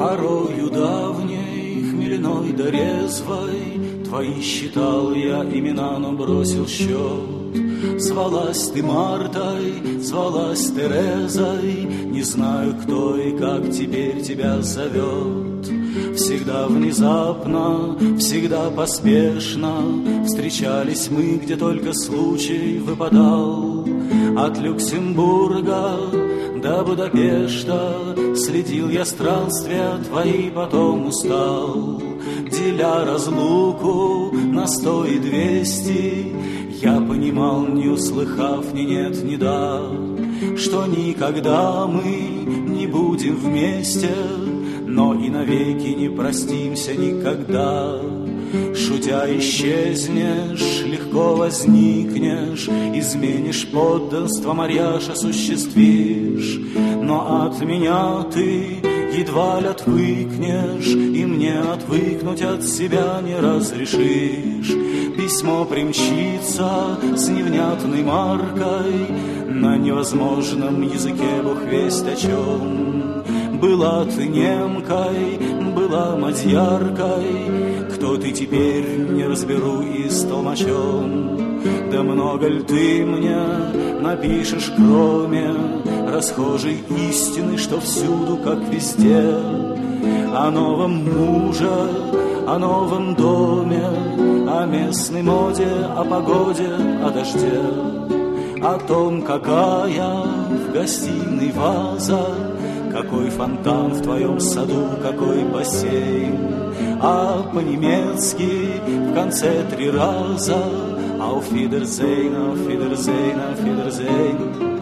Порою давней, хмельной да резвой, твои считал я имена, но бросил счет. Звалась ты Мартой, звалась Терезой, не знаю, кто и как теперь тебя зовет. Всегда внезапно, всегда поспешно встречались мы, где только случай выпадал. От Люксембурга до Будапешта следил я странствия твои, потом устал. Деля разлуку на 100 и 200, я понимал, не услыхав ни нет, ни да, что никогда мы не будем вместе, но и навеки не простимся никогда. Шутя исчезнешь, легко возникнешь, изменишь подданство, марьяж осуществишь. Но от меня ты едва ли отвыкнешь, и мне отвыкнуть от себя не разрешишь. Письмо примчится с невнятной маркой, на невозможном языке бог весть о чем. Была ты немкой, была мадьяркой, кто ты теперь, не разберу и с толмачом. Да много ль ты мне напишешь, кроме расхожей истины, что всюду, как везде, о новом муже, о новом доме, о местной моде, о погоде, о дожде, о том, какая в гостиной ваза, какой фонтан в твоем саду, какой бассейн. А по-немецки в конце 3 раза Auf Wiedersehen, auf Wiedersehen, auf Wiedersehen.